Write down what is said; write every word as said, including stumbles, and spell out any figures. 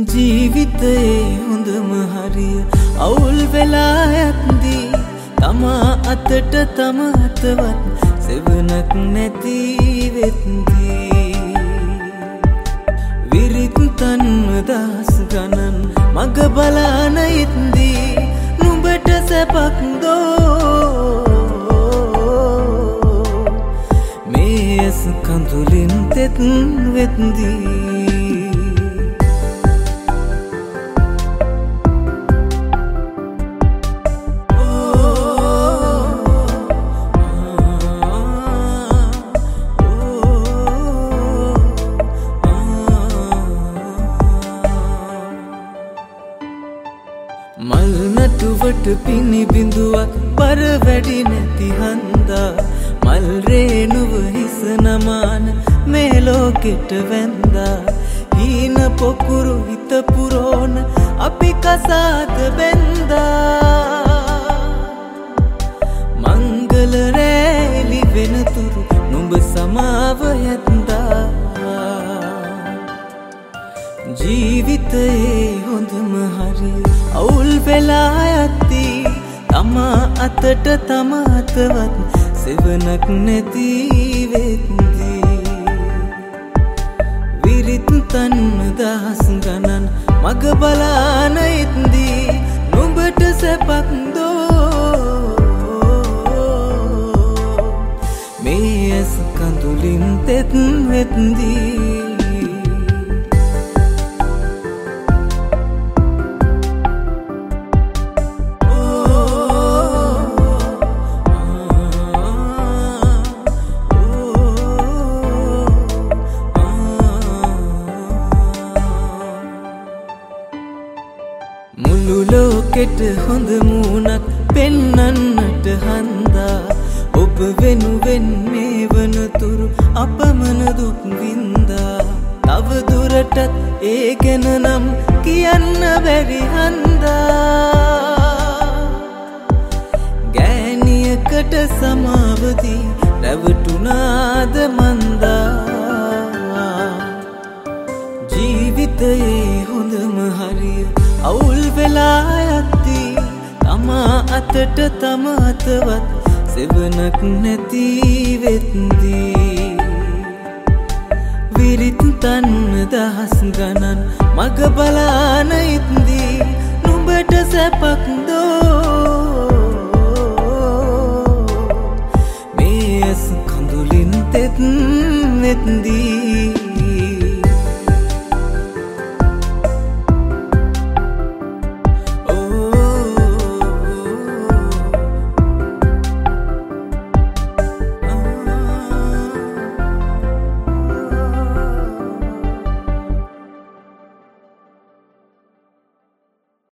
ජීවිතයේ හොඳම හරිය අවුල් වෙලා යද්දී තමා අතට තම අතවත් සෙවණක් නැති වෙද්දී විරිත් තන්ව දහස් ගණන් මග බලාන ඉද්දී නුඹට සැපක් දෝ මේ ඇස් කඳුලින් තෙත් වෙද්දී මල් නටුවට පිනි බිඳුවක් බර වැඩි නැති හන්දා මල් රේනුව හිස නමාන මේ ලෝකෙට වැන්දා හීන පොකුරු හිත පුරෝන අපි කසාද බැන්දා මංගල රැලි වෙනතුරු නුඹ සමාව යත්දා ජීවිතයේ හොඳම හරිය අවුල් වෙලා යද්දී තමා අතට තම අතවත් සෙවණක් නැති වෙද්දී විරිත් තන්ව දහස් ගණන් මග බලාන ඉද්දී නුඹට සැපක් දෝ මේ ඇස් කඳුලින් තෙත් වෙද්දී මුළු ලෝකෙට හොඳ මූණක් පෙන්වන්නට හන්දා ඔබ වෙනුවෙන් මේ වනතුරු අපමණ දුක් වින්දා තව දුරටත් ඒ ගැන නම් කියන්න බැරි හන්දා ගෑණියකට සමාවදී රැවටුණාද මන්දා ජීවිතයේ හොඳම හරිය අවුල් වෙලා යද්දී තමා අතට තම අතවත් සෙවණක් නැති වෙද්දී විරිත් තන්ව දහස් ගණන් මග බලාන ඉද්දී නුඹට සැපක් දෝ